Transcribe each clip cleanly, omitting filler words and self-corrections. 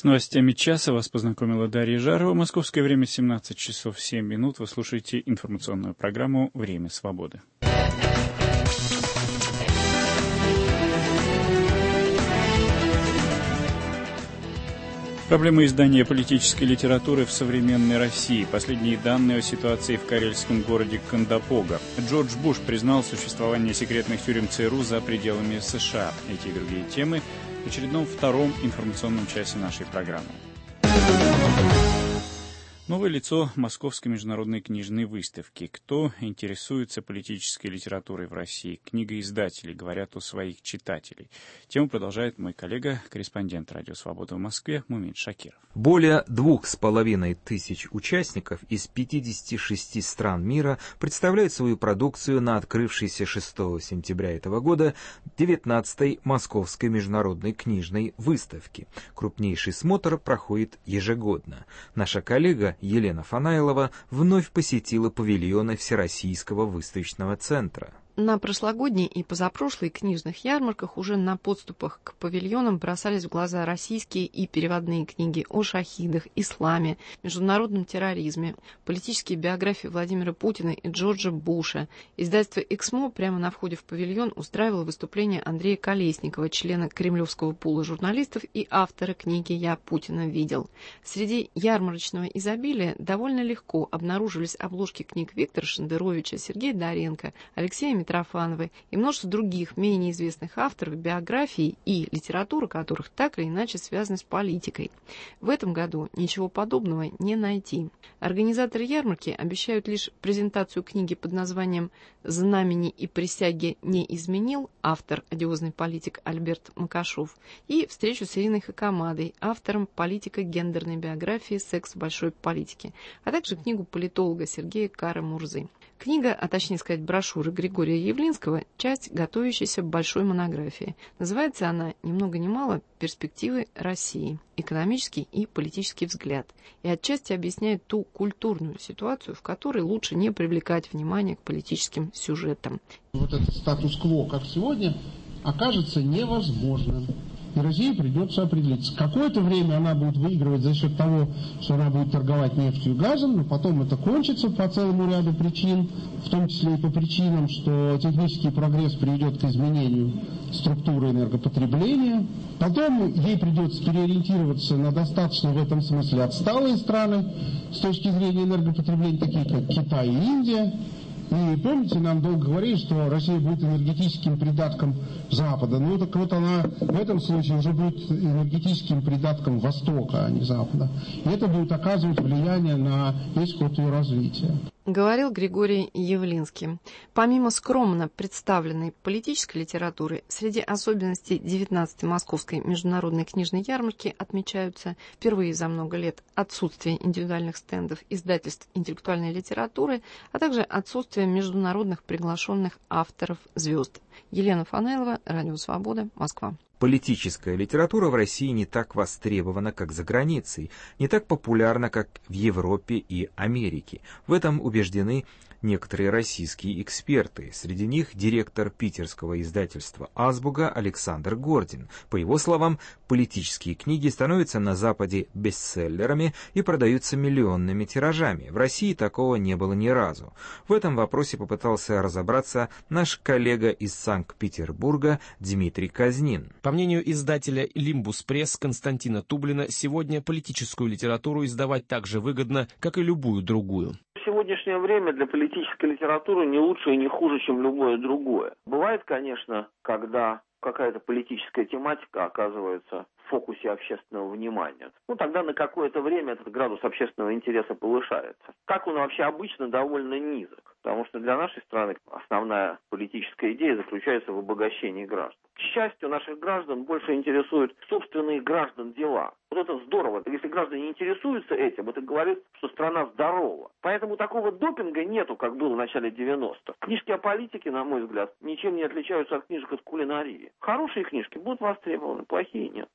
С новостями часа вас познакомила Дарья Жарова. Московское время 17 часов 7 минут. Вы слушаете информационную программу «Время свободы». Проблема издания политической литературы в современной России. Последние данные о ситуации в карельском городе Кандапога. Джордж Буш признал существование секретных тюрем ЦРУ за пределами США. Эти и другие темы в очередном втором информационном часе нашей программы. Новое лицо Московской международной книжной выставки. Кто интересуется политической литературой в России? Книгоиздатели говорят о своих читателей. Тему продолжает мой коллега, корреспондент «Радио Свобода» в Москве Мумин Шакиров. Более 2500 участников из 56 стран мира представляют свою продукцию на открывшейся 6 сентября этого года 19-й Московской международной книжной выставке. Крупнейший смотр проходит ежегодно. Наша коллега Елена Фанайлова вновь посетила павильоны Всероссийского выставочного центра. На прошлогодней и позапрошлой книжных ярмарках уже на подступах к павильонам бросались в глаза российские и переводные книги о шахидах, исламе, международном терроризме, политические биографии Владимира Путина и Джорджа Буша. Издательство «Эксмо» прямо на входе в павильон устраивало выступление Андрея Колесникова, члена кремлевского пула журналистов и автора книги «Я Путина видел». Среди ярмарочного изобилия довольно легко обнаруживались обложки книг Виктора Шендеровича, Сергея Доренко, Алексея Митрофановой и множество других менее известных авторов, биографии и литература которых так или иначе связаны с политикой. В этом году ничего подобного не найти. Организаторы ярмарки обещают лишь презентацию книги под названием «Знамени и присяги не изменил» автор, одиозный политик Альберт Макашов, и встречу с Ириной Хакамадой, автором политико-гендерной биографии «Секс в большой политике», а также книгу политолога Сергея Кара-Мурзы. Книга, а точнее сказать брошюра Григория Явлинского, часть готовящейся большой монографии. Называется она ни много ни мало «Перспективы России. Экономический и политический взгляд». И отчасти объясняет ту культурную ситуацию, в которой лучше не привлекать внимание к политическим сюжетам. Вот этот статус-кво, как сегодня, окажется невозможным. И России придется определиться. Какое-то время она будет выигрывать за счет того, что она будет торговать нефтью и газом, но потом это кончится по целому ряду причин, в том числе и по причинам, что технический прогресс приведет к изменению структуры энергопотребления. Потом ей придется переориентироваться на достаточно в этом смысле отсталые страны с точки зрения энергопотребления, такие как Китай и Индия. И помните, нам долго говорили, что Россия будет энергетическим придатком Запада. Ну так вот она в этом случае уже будет энергетическим придатком Востока, а не Запада. И это будет оказывать влияние на весь ход ее развития. Говорил Григорий Явлинский. Помимо скромно представленной политической литературы, среди особенностей 19-й Московской международной книжной ярмарки отмечаются впервые за много лет отсутствие индивидуальных стендов издательств интеллектуальной литературы, а также отсутствие международных приглашенных авторов звезд. Елена Фанайлова, Радио Свобода, Москва. Политическая литература в России не так востребована, как за границей, не так популярна, как в Европе и Америке. В этом убеждены некоторые российские эксперты. Среди них директор питерского издательства «Азбука» Александр Гордин. По его словам, политические книги становятся на Западе бестселлерами и продаются миллионными тиражами. В России такого не было ни разу. В этом вопросе попытался разобраться наш коллега из Санкт-Петербурга Дмитрий Казнин. По мнению издателя «Лимбус Пресс» Константина Тублина, сегодня политическую литературу издавать так же выгодно, как и любую другую. В сегодняшнее время для политической литературы не лучше и не хуже, чем любое другое. Бывает, конечно, когда какая-то политическая тематика оказывается в фокусе общественного внимания. Тогда на какое-то время этот градус общественного интереса повышается. Как он вообще обычно довольно низок, потому что для нашей страны основная политическая идея заключается в обогащении граждан. К счастью, наших граждан больше интересуют собственные граждан дела. Вот это здорово. Если граждане интересуются этим, это говорит, что страна здорова. Поэтому такого допинга нету, как было в начале 90-х. Книжки о политике, на мой взгляд, ничем не отличаются от книжек от кулинарии. Хорошие книжки будут востребованы, плохие нет.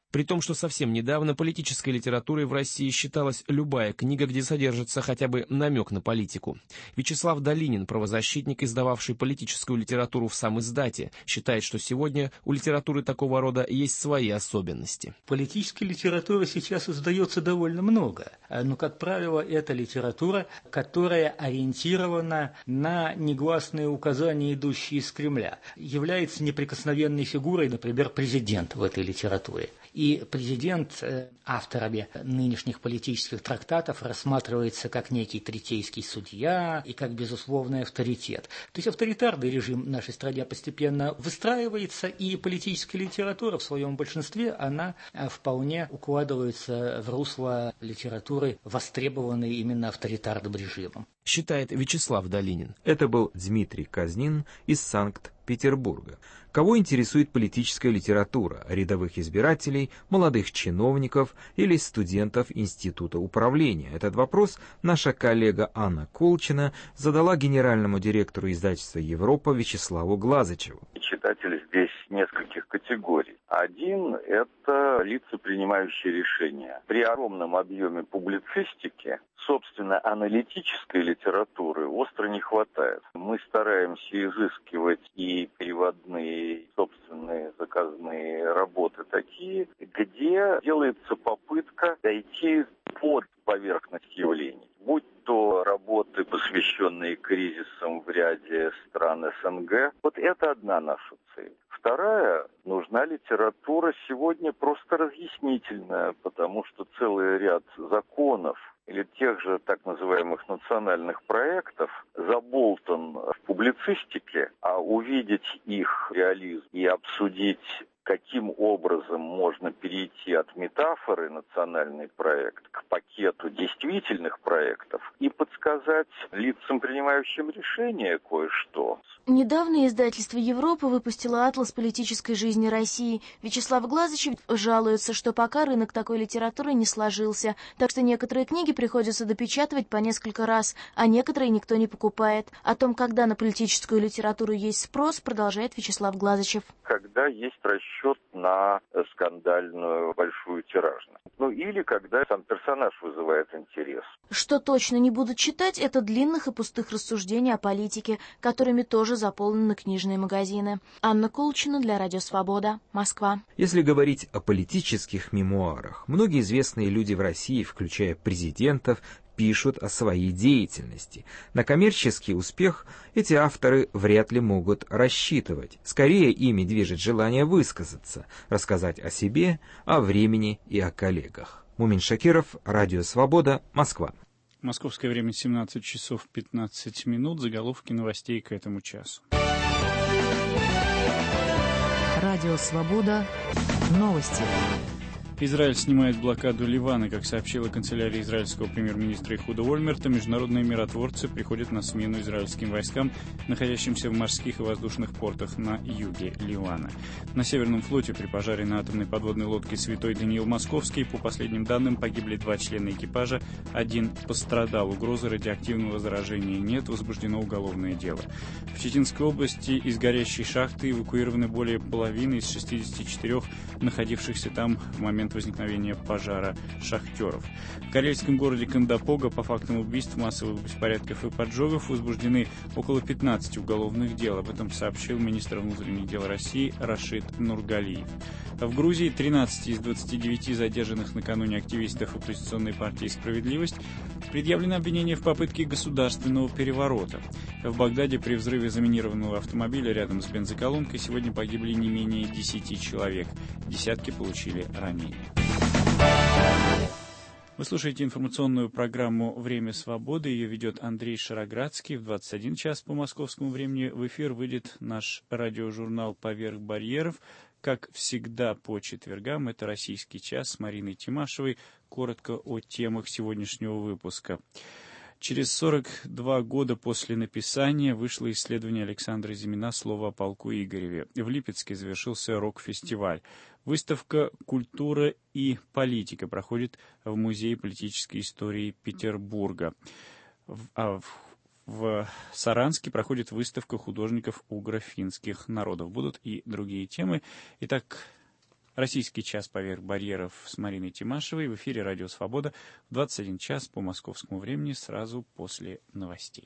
При том, что совсем недавно политической литературой в России считалась любая книга, где содержится хотя бы намек на политику. Вячеслав Долинин, правозащитник, издававший политическую литературу в самиздате, считает, что сегодня у литературы такого рода есть свои особенности. Политической литературы сейчас издается довольно много, но, как правило, это литература, которая ориентирована на негласные указания, идущие из Кремля. Является неприкосновенной фигурой, например, президент в этой литературе. И президент авторами нынешних политических трактатов рассматривается как некий третейский судья и как безусловный авторитет. То есть авторитарный режим в нашей стране постепенно выстраивается, и политическая литература в своем большинстве, она вполне укладывается в русло литературы, востребованной именно авторитарным режимом. Считает Вячеслав Долинин. Это был Дмитрий Казнин из Санкт-Петербурга. Кого интересует политическая литература? Рядовых избирателей, молодых чиновников или студентов Института управления? Этот вопрос наша коллега Анна Колчина задала генеральному директору издательства «Европа» Вячеславу Глазычеву. Читатели здесь нескольких категорий. Один – это лица, принимающие решения. При огромном объеме публицистики, собственно, аналитической литературы остро не хватает. Мы стараемся изыскивать и переводные, и собственные заказные работы такие, где делается попытка дойти под поверхность явлений. Будь то работы, посвященные кризисам в ряде стран СНГ, вот это одна наша цель. Вторая, нужна литература сегодня просто разъяснительная, потому что целый ряд законов или тех же так называемых национальных проектов заболтан в публицистике, а увидеть их реализм и обсудить, каким образом можно перейти от метафоры национальный проект к пакету действительных проектов и подсказать лицам, принимающим решения, кое-что. Недавно издательство «Европа» выпустило атлас политической жизни России. Вячеслав Глазычев жалуется, что пока рынок такой литературы не сложился, так что некоторые книги приходится допечатывать по несколько раз, а некоторые никто не покупает. О том, когда на политическую литературу есть спрос, продолжает Вячеслав Глазычев. Когда есть расчет на скандальную большую тиражность. Или когда сам персонаж вызывает интерес. Что точно не будут читать, это длинных и пустых рассуждений о политике, которыми тоже заполнены книжные магазины. Анна Колчина для Радио Свобода, Москва. Если говорить о политических мемуарах, многие известные люди в России, включая президентов, пишут о своей деятельности. На коммерческий успех эти авторы вряд ли могут рассчитывать. Скорее ими движет желание высказаться, рассказать о себе, о времени и о коллегах. Мумин Шакиров, Радио Свобода, Москва. Московское время 17 часов 15 минут. Заголовки новостей к этому часу. Радио Свобода. Новости. Израиль снимает блокаду Ливана. Как сообщила канцелярия израильского премьер-министра Ихуда Ольмерта, международные миротворцы приходят на смену израильским войскам, находящимся в морских и воздушных портах на юге Ливана. На Северном флоте при пожаре на атомной подводной лодке «Святой Даниил Московский» по последним данным погибли 2 члена экипажа, 1 пострадал. Угрозы радиоактивного заражения нет, возбуждено уголовное дело. В Читинской области из горящей шахты эвакуированы более половины из 64 находившихся там в момент возникновения пожара шахтеров. В карельском городе Кандапога по фактам убийств, массовых беспорядков и поджогов возбуждены около 15 уголовных дел. Об этом сообщил министр внутренних дел России Рашид Нургалиев. В Грузии 13 из 29 задержанных накануне активистов оппозиционной партии «Справедливость» предъявлено обвинение в попытке государственного переворота. В Багдаде при взрыве заминированного автомобиля рядом с бензоколонкой сегодня погибли не менее 10 человек. Десятки получили ранения. Вы слушаете информационную программу «Время свободы». Ее ведет Андрей Шароградский. В 21 час по московскому времени в эфир выйдет наш радиожурнал «Поверх барьеров». Как всегда по четвергам, это «Российский час» с Мариной Тимашевой. Коротко о темах сегодняшнего выпуска. Через 42 года после написания вышло исследование Александра Зимина «Слово о полку Игореве». В Липецке завершился рок-фестиваль. Выставка «Культура и политика» проходит в Музее политической истории Петербурга. В Саранске проходит выставка художников угро-финских народов. Будут и другие темы. Итак, «Российский час поверх барьеров» с Мариной Тимашевой в эфире «Радио Свобода» в 21 час по московскому времени, сразу после новостей.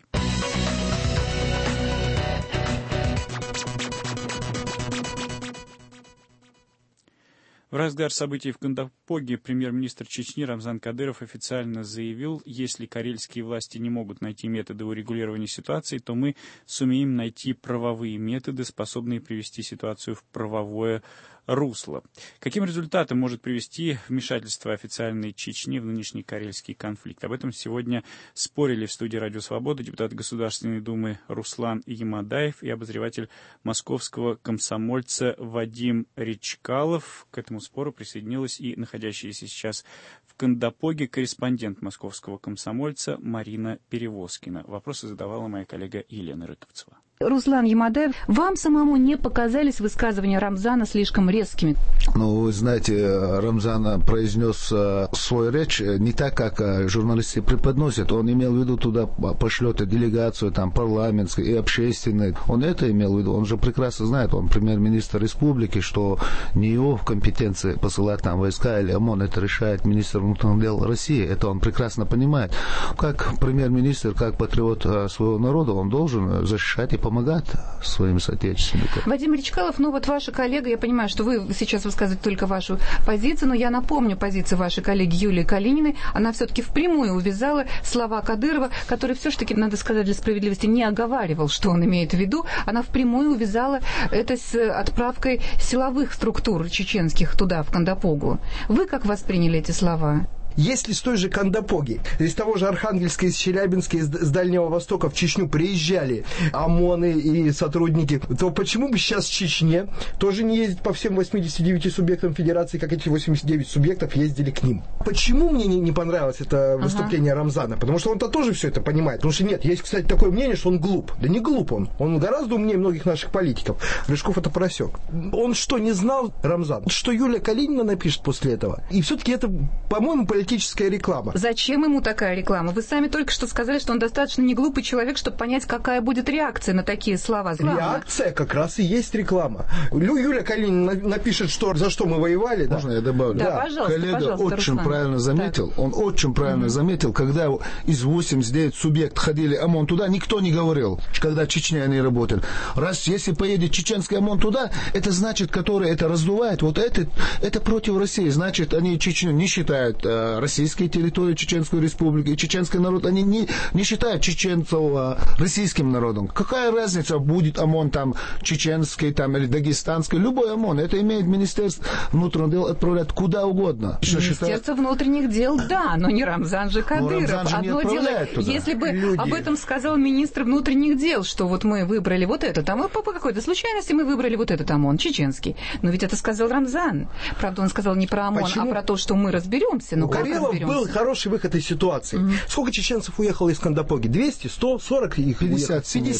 В разгар событий в Кандапоге премьер-министр Чечни Рамзан Кадыров официально заявил, если карельские власти не могут найти методы урегулирования ситуации, то мы сумеем найти правовые методы, способные привести ситуацию в правовое русло. Каким результатом может привести вмешательство официальной Чечни в нынешний карельский конфликт? Об этом сегодня спорили в студии «Радио Свобода» депутат Государственной Думы Руслан Ямадаев и обозреватель московского комсомольца Вадим Речкалов. К этому спору присоединилась и находящаяся сейчас в Кандапоге корреспондент московского комсомольца Марина Перевозкина. Вопросы задавала моя коллега Елена Рыковцева. Руслан Ямадаев, вам самому не показались высказывания Рамзана слишком резкими? Ну, вы знаете, Рамзан произнес свою речь не так, как журналисты преподносят. Он имел в виду, туда пошлет делегацию там, парламентскую и общественную. Он это имел в виду. Он же прекрасно знает, он премьер-министр республики, что не его в компетенции посылать там войска или ОМОН. Это решает министр внутренних дел России. Это он прекрасно понимает. Как премьер-министр, как патриот своего народа, он должен защищать и помогать своим соотечественникам. Вадим Речкалов, ну вот ваша коллега, я понимаю, что вы сейчас высказываете только вашу позицию, но я напомню позицию вашей коллеги Юлии Калининой. Она все-таки впрямую увязала слова Кадырова, который все-таки, надо сказать для справедливости, не оговаривал, что он имеет в виду. Она впрямую увязала это с отправкой силовых структур чеченских туда, в Кандапогу. Вы как восприняли эти слова? Если с той же Кандапоги, из того же Архангельска, из Челябинска, из Дальнего Востока в Чечню приезжали ОМОНы и сотрудники, то почему бы сейчас в Чечне тоже не ездить по всем 89 субъектам Федерации, как эти 89 субъектов ездили к ним? Почему мне не понравилось это выступление Рамзана? Потому что он-то тоже все это понимает. Потому что нет, есть, кстати, такое мнение, что он глуп. Да не глуп он. Он гораздо умнее многих наших политиков. Рыжков это просек. Он что, не знал, Рамзан, что Юлия Калинина напишет после этого? И все-таки это, по-моему, политическая реклама. Зачем ему такая реклама? Вы сами только что сказали, что он достаточно не глупый человек, чтобы понять, какая будет реакция на такие слова. Реакция как раз и есть реклама. Юлия Калинина напишет, что за что мы воевали. Можно я добавлю? Да, пожалуйста, коллега пожалуйста, очень Руслан. правильно заметил. Так. Он очень правильно заметил, когда из 89 субъектов ходили ОМОН туда, никто не говорил, когда Чечня они работали. Раз если поедет чеченский ОМОН туда, это значит, который это раздувает, вот это против России. Значит, они Чечню не считают российские территории, Чеченскую республику, и чеченский народ, они не считают чеченцев российским народом. Какая разница, будет ОМОН там чеченский там, или дагестанский, любой ОМОН, это имеет Министерство внутренних дел отправлять куда угодно. Министерство внутренних дел, да, но не Рамзан же Кадыров. Рамзан же одно дело, туда. если бы об этом сказал министр внутренних дел, что вот мы выбрали вот этот, а мы по какой-то случайности мы выбрали вот этот ОМОН, чеченский. Но ведь это сказал Рамзан. Правда, он сказал не про ОМОН, а про то, что мы разберемся. Ну, Карелов был хороший выход из ситуации. Сколько чеченцев уехало из Кандапоги? 200, 100, 40 их 50 семей,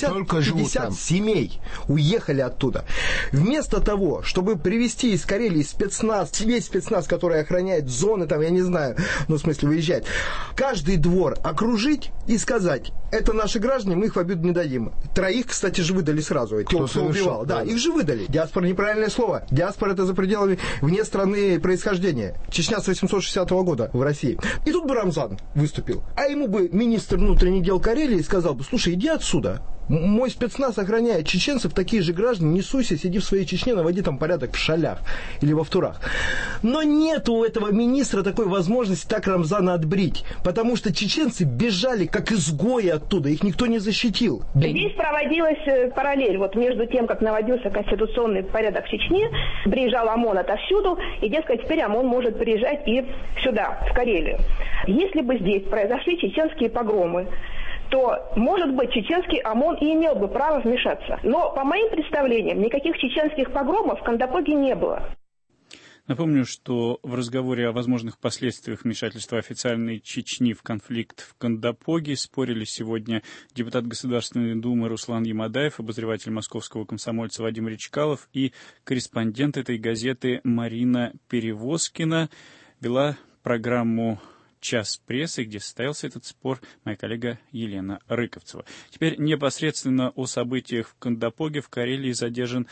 50 семей уехали оттуда. Вместо того, чтобы привезти из Карелии спецназ, весь спецназ, который охраняет зоны, там, я не знаю, ну, в смысле, выезжать, каждый двор окружить и сказать, это наши граждане, мы их в обиду не дадим. Троих, кстати, же выдали сразу. Кто убивал. Да, их же выдали. Диаспора — неправильное слово. Диаспора — это за пределами, вне страны происхождения. Чечня с 860 года в России. И тут бы Рамзан выступил. А ему бы министр внутренних дел Карелии сказал бы, слушай, иди отсюда. Мой спецназ охраняет чеченцев, такие же граждане, не суйся, сиди в своей Чечне, наводи там порядок в Шалях или во Втурах. Но нет у этого министра такой возможности так Рамзана отбрить, потому что чеченцы бежали как изгои оттуда, их никто не защитил. Здесь проводилась параллель вот между тем, как наводился конституционный порядок в Чечне, приезжал ОМОН отовсюду, и, дескать, теперь ОМОН может приезжать и сюда, в Карелию. Если бы здесь произошли чеченские погромы, то, может быть, чеченский ОМОН и имел бы право вмешаться. Но, по моим представлениям, никаких чеченских погромов в Кандапоге не было. Напомню, что в разговоре о возможных последствиях вмешательства официальной Чечни в конфликт в Кандапоге спорили сегодня депутат Государственной Думы Руслан Ямадаев, обозреватель московского комсомольца Вадим Речкалов и корреспондент этой газеты Марина Перевозкина. Вела программу «Час прессы», где состоялся этот спор, моя коллега Елена Рыковцева. Теперь непосредственно о событиях в Кандапоге. В Карелии задержан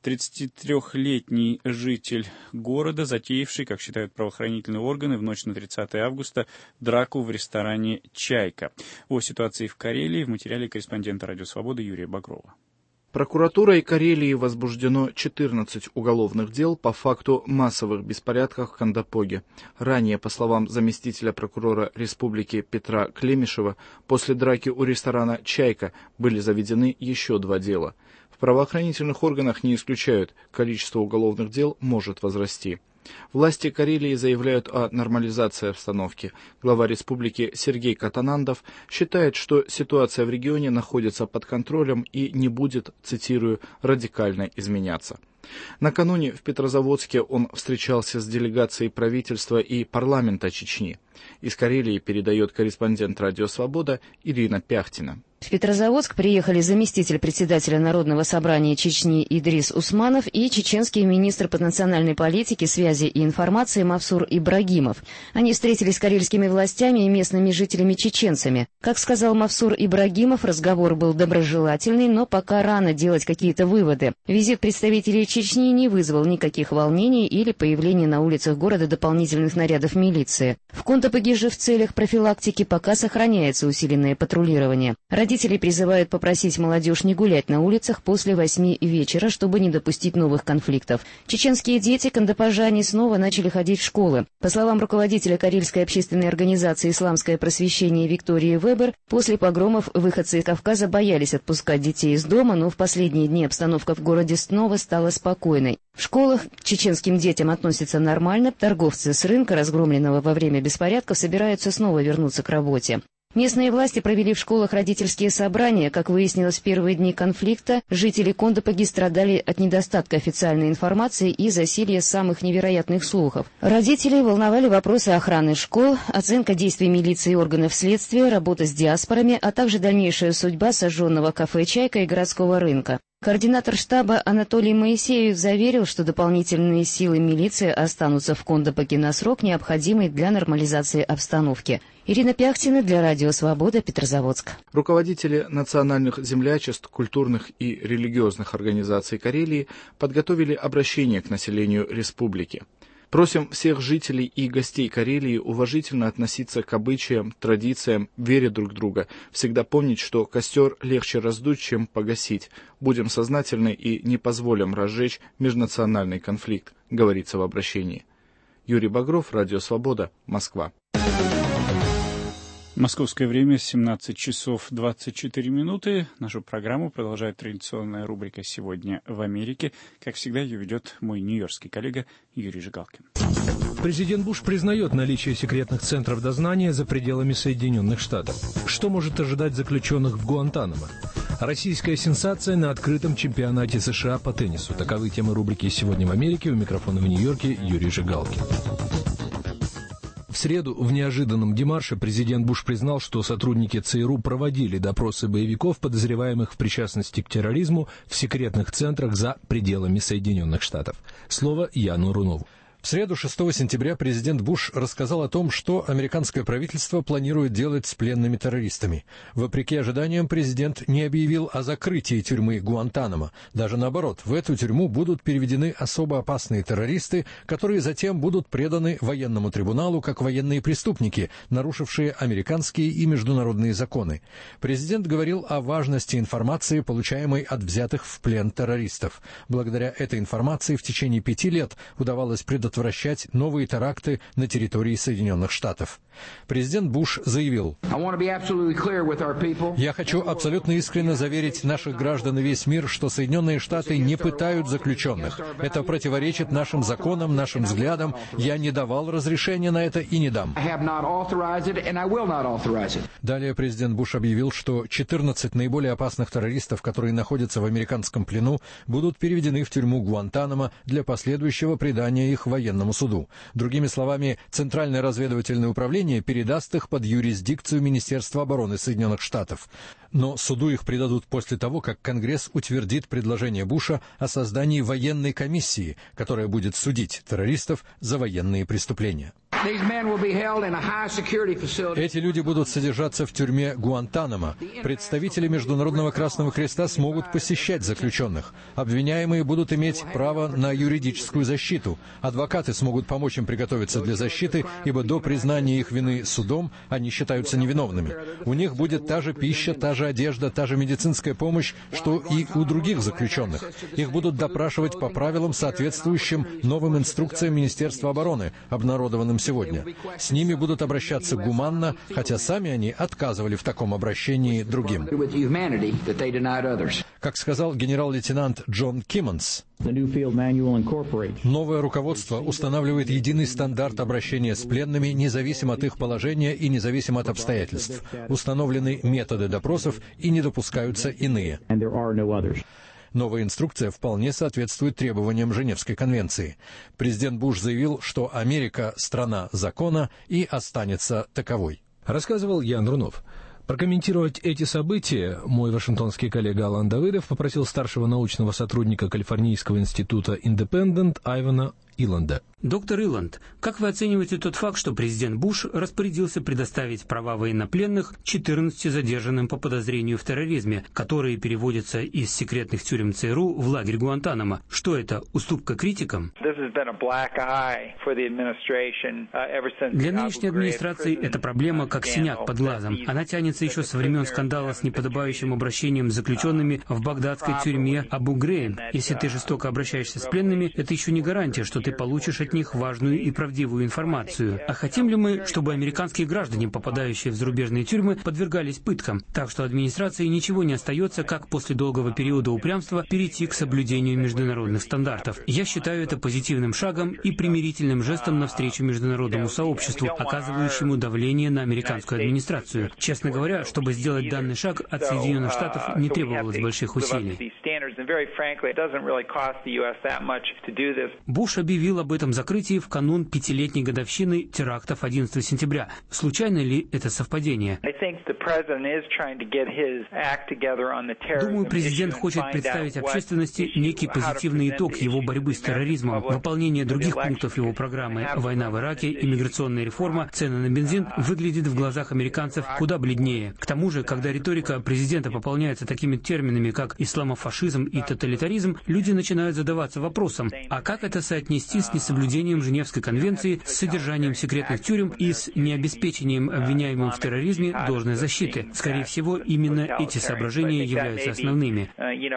33-летний житель города, затеявший, как считают правоохранительные органы, в ночь на 30 августа драку в ресторане «Чайка». О ситуации в Карелии в материале корреспондента «Радио Свобода» Юрия Багрова. Прокуратурой Карелии возбуждено 14 уголовных дел по факту массовых беспорядков в Кандапоге. Ранее, по словам заместителя прокурора республики Петра Клемишева, после драки у ресторана «Чайка» были заведены еще 2 дела. В правоохранительных органах не исключают, количество уголовных дел может возрасти. Власти Карелии заявляют о нормализации обстановки. Глава республики Сергей Катанандов считает, что ситуация в регионе находится под контролем и не будет, цитирую, радикально изменяться. Накануне в Петрозаводске он встречался с делегацией правительства и парламента Чечни. Из Карелии передает корреспондент «Радио Свобода» Ирина Пяхтина. В Петрозаводск приехали заместитель председателя Народного собрания Чечни Идрис Усманов и чеченский министр по национальной политике, связи и информации Мавсур Ибрагимов. Они встретились с карельскими властями и местными жителями-чеченцами. Как сказал Мавсур Ибрагимов, разговор был доброжелательный, но пока рано делать какие-то выводы. Визит представителей Чечни не вызвал никаких волнений или появления на улицах города дополнительных нарядов милиции. В Кандапоге же в целях профилактики пока сохраняется усиленное патрулирование. Родители призывают попросить молодежь не гулять на улицах после 8 вечера, чтобы не допустить новых конфликтов. Чеченские дети, кандапожане, снова начали ходить в школы. По словам руководителя Карельской общественной организации «Исламское просвещение» Виктории Вебер, после погромов выходцы из Кавказа боялись отпускать детей из дома, но в последние дни обстановка в городе снова стала спокойной. В школах к чеченским детям относятся нормально, торговцы с рынка, разгромленного во время беспорядков, собираются снова вернуться к работе. Местные власти провели в школах родительские собрания. Как выяснилось в первые дни конфликта, жители Кандапоги страдали от недостатка официальной информации и засилья самых невероятных слухов. Родителей волновали вопросы охраны школ, оценка действий милиции и органов следствия, работа с диаспорами, а также дальнейшая судьба сожженного кафе «Чайка» и городского рынка. Координатор штаба Анатолий Моисеев заверил, что дополнительные силы милиции останутся в Кандапоге на срок, необходимый для нормализации обстановки. Ирина Пяхтина для «Радио Свобода», Петрозаводск. Руководители национальных землячеств, культурных и религиозных организаций Карелии подготовили обращение к населению республики. Просим всех жителей и гостей Карелии уважительно относиться к обычаям, традициям, вере друг друга, всегда помнить, что костер легче раздуть, чем погасить. Будем сознательны и не позволим разжечь межнациональный конфликт, говорится в обращении. Юрий Багров, «Радио Свобода», Москва. Московское время 17 часов 24 минуты. Нашу программу продолжает традиционная рубрика «Сегодня в Америке». Как всегда, ее ведет мой нью-йоркский коллега Юрий Жигалкин. Президент Буш признает наличие секретных центров дознания за пределами Соединенных Штатов. Что может ожидать заключенных в Гуантанамо? Российская сенсация на открытом чемпионате США по теннису. Таковы темы рубрики «Сегодня в Америке». У микрофона в Нью-Йорке Юрий Жигалкин. В среду в неожиданном демарше президент Буш признал, что сотрудники ЦРУ проводили допросы боевиков, подозреваемых в причастности к терроризму, в секретных центрах за пределами Соединенных Штатов. Слово Яну Рунову. В среду, 6 сентября, президент Буш рассказал о том, что американское правительство планирует делать с пленными террористами. Вопреки ожиданиям, президент не объявил о закрытии тюрьмы Гуантанамо. Даже наоборот, в эту тюрьму будут переведены особо опасные террористы, которые затем будут преданы военному трибуналу как военные преступники, нарушившие американские и международные законы. Президент говорил о важности информации, получаемой от взятых в плен террористов. Благодаря этой информации в течение 5 лет удавалось предотвратить новые теракты на территории Соединенных Штатов. Президент Буш заявил: «Я хочу абсолютно искренне заверить наших граждан и весь мир, что Соединенные Штаты не пытают заключенных. Это противоречит нашим законам, нашим взглядам. Я не давал разрешения на это и не дам». Далее президент Буш объявил, что 14 наиболее опасных террористов, которые находятся в американском плену, будут переведены в тюрьму Гуантанамо для последующего предания их военному суду. Другими словами, Центральное разведывательное управление передаст их под юрисдикцию Министерства обороны Соединенных Штатов. Но суду их предадут после того, как Конгресс утвердит предложение Буша о создании военной комиссии, которая будет судить террористов за военные преступления. Эти люди будут содержаться в тюрьме Гуантанамо. Представители Международного Красного Креста смогут посещать заключенных. Обвиняемые будут иметь право на юридическую защиту. Адвокаты смогут помочь им приготовиться для защиты, ибо до признания их вины судом они считаются невиновными. У них будет та же пища, та же одежда, та же медицинская помощь, что и у других заключенных. Их будут допрашивать по правилам, соответствующим новым инструкциям Министерства обороны, обнародованным сегодня. С ними будут обращаться гуманно, хотя сами они отказывали в таком обращении другим. Как сказал генерал-лейтенант Джон Киммонс, новое руководство устанавливает единый стандарт обращения с пленными, независимо от их положения и независимо от обстоятельств. Установлены методы допросов и не допускаются иные. Новая инструкция вполне соответствует требованиям Женевской конвенции. Президент Буш заявил, что Америка – страна закона и останется таковой. Рассказывал Ян Рунов. Прокомментировать эти события мой вашингтонский коллега Алан Давыдов попросил старшего научного сотрудника Калифорнийского института Индепендент Айвана Иланда. Доктор Иланд, как вы оцениваете тот факт, что президент Буш распорядился предоставить права военнопленных 14 задержанным по подозрению в терроризме, которые переводятся из секретных тюрем ЦРУ в лагерь Гуантанамо? Что это, уступка критикам? Для нынешней администрации это проблема как синяк под глазом. Она тянется еще со времен скандала с неподобающим обращением с заключенными в багдадской тюрьме Абу-Грейб. Если ты жестоко обращаешься с пленными, это еще не гарантия, что ты получишь от них важную и правдивую информацию. А хотим ли мы, чтобы американские граждане, попадающие в зарубежные тюрьмы, подвергались пыткам? Так что администрации ничего не остается, как после долгого периода упрямства перейти к соблюдению международных стандартов. Я считаю это позитивным шагом и примирительным жестом навстречу международному сообществу, оказывающему давление на американскую администрацию. Честно говоря, чтобы сделать данный шаг, от Соединенных Штатов не требовалось больших усилий. Буш объявил об этом закрытии в канун 5-летней годовщины терактов 11 сентября. Случайно ли это совпадение? Думаю, президент хочет представить общественности некий позитивный итог его борьбы с терроризмом. Выполнение других пунктов его программы «Война в Ираке», «Иммиграционная реформа», «Цены на бензин» выглядит в глазах американцев куда бледнее. К тому же, когда риторика президента пополняется такими терминами, как исламофашизм и тоталитаризм, люди начинают задаваться вопросом, а как это соотнести с несоблюдением Женевской конвенции, с содержанием секретных тюрем и с необеспечением обвиняемым в терроризме должной защиты? Скорее всего, именно эти соображения являются основными,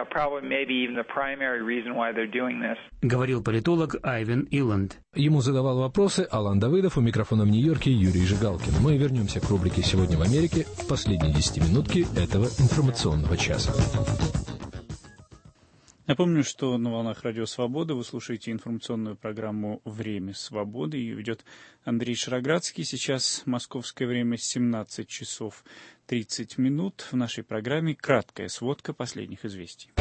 говорил политолог Айвен Иланд. Ему задавал вопросы Алан Давыдов, у микрофона в Нью-Йорке Юрий Жигалкин. Мы вернемся к рубрике «Сегодня в Америке» в последние 10-минутки этого информационного часа. Напомню, что на волнах Радио Свобода вы слушаете информационную программу «Время свободы». Ее ведет Андрей Шароградский. Сейчас московское время 17 часов 30 минут. В нашей программе краткая сводка последних известий.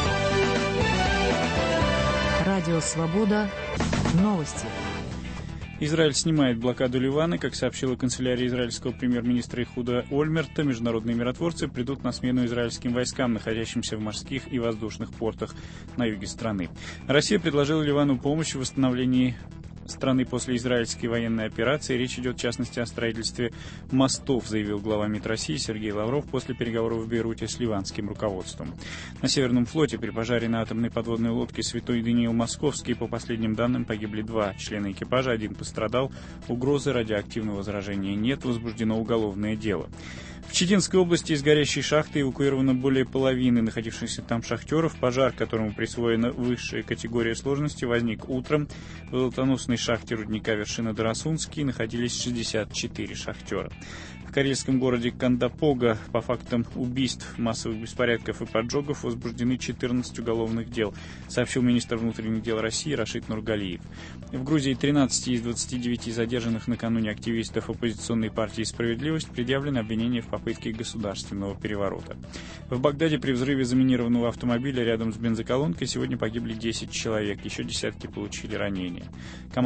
Радио Свобода. Новости. Израиль снимает блокаду Ливана. Как сообщила канцелярия израильского премьер-министра Ихуда Ольмерта, международные миротворцы придут на смену израильским войскам, находящимся в морских и воздушных портах на юге страны. Россия предложила Ливану помощь в восстановлении страны после израильской военной операции. Речь идет, в частности, о строительстве мостов, заявил глава МИД России Сергей Лавров после переговоров в Бейруте с ливанским руководством. На Северном флоте при пожаре на атомной подводной лодке «Святой Даниил Московский» по последним данным погибли 2 члена экипажа, 1 пострадал. Угрозы радиоактивного заражения нет, возбуждено уголовное дело. В Читинской области из горящей шахты эвакуировано более половины находившихся там шахтеров. Пожар, которому присвоена высшая категория сложности, возник утром. В золотоносной шахте рудника Вершина-Дарасунский находились 64 шахтера. В карельском городе Кандапога по фактам убийств, массовых беспорядков и поджогов возбуждены 14 уголовных дел, сообщил министр внутренних дел России Рашид Нургалиев. В Грузии 13 из 29 задержанных накануне активистов оппозиционной партии «Справедливость» предъявлено обвинение в попытке государственного переворота. В Багдаде при взрыве заминированного автомобиля рядом с бензоколонкой сегодня погибли 10 человек, еще десятки получили ранения. Команда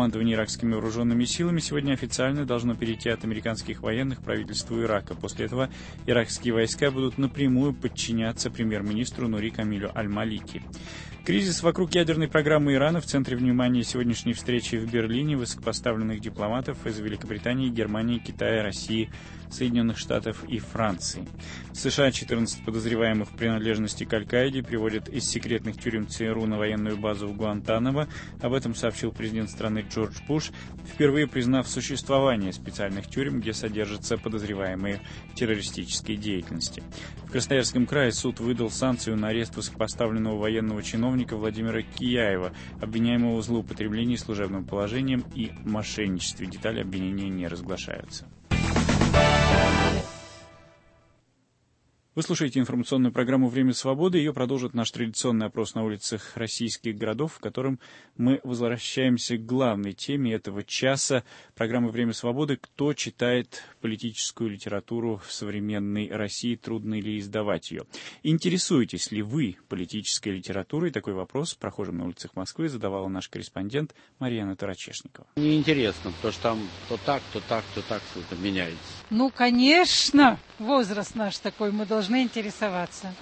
Командование иракскими вооруженными силами сегодня официально должно перейти от американских военных к правительству Ирака. После этого иракские войска будут напрямую подчиняться премьер-министру Нури Камилю Аль-Малики. Кризис вокруг ядерной программы Ирана в центре внимания сегодняшней встречи в Берлине высокопоставленных дипломатов из Великобритании, Германии, Китая, России, Соединенных Штатов и Франции. В США 14 подозреваемых в принадлежности к Аль-Каиде приводят из секретных тюрем ЦРУ на военную базу в Гуантанамо. Об этом сообщил президент страны Джордж Буш, впервые признав существование специальных тюрем, где содержатся подозреваемые в террористической деятельности. В Красноярском крае суд выдал санкцию на арест высокопоставленного военного чиновника Владимира Кияева, обвиняемого в злоупотреблении служебным положением и мошенничестве. Детали обвинения не разглашаются. Вы слушаете информационную программу «Время свободы». Ее продолжит наш традиционный опрос на улицах российских городов, в котором мы возвращаемся к главной теме этого часа программы «Время свободы». Кто читает политическую литературу в современной России, трудно ли издавать ее? Интересуетесь ли вы политической литературой? Такой вопрос прохожим на улицах Москвы задавала наш корреспондент Марьяна Тарачешникова. Мне интересно, потому что там то так, что-то меняется. Ну, конечно, возраст наш такой, мы должны интересоваться.